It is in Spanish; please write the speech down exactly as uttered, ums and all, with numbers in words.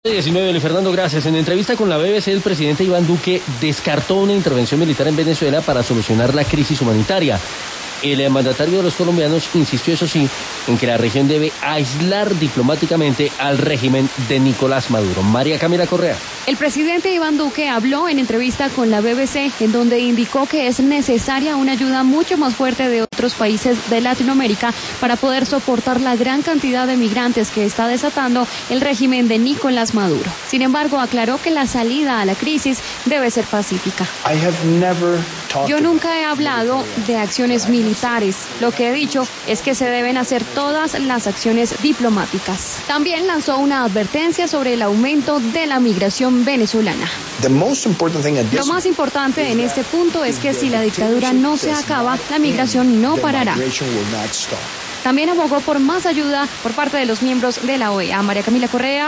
diecinueve, Luis Fernando, gracias. En entrevista con la B B C, el presidente Iván Duque descartó una intervención militar en Venezuela para solucionar la crisis humanitaria. El mandatario de los colombianos insistió, eso sí, en que la región debe aislar diplomáticamente al régimen de Nicolás Maduro. María Camila Correa. El presidente Iván Duque habló en entrevista con la B B C, en donde indicó que es necesaria una ayuda mucho más fuerte de otros países de Latinoamérica para poder soportar la gran cantidad de migrantes que está desatando el régimen de Nicolás Maduro. Sin embargo, aclaró que la salida a la crisis debe ser pacífica. Yo nunca he hablado de acciones militares. Lo que he dicho es que se deben hacer todas las acciones diplomáticas. También lanzó una advertencia sobre el aumento de la migración venezolana. Lo más importante en este punto es que si la dictadura no se acaba, la migración no parará. También abogó por más ayuda por parte de los miembros de la O E A. María Camila Correa.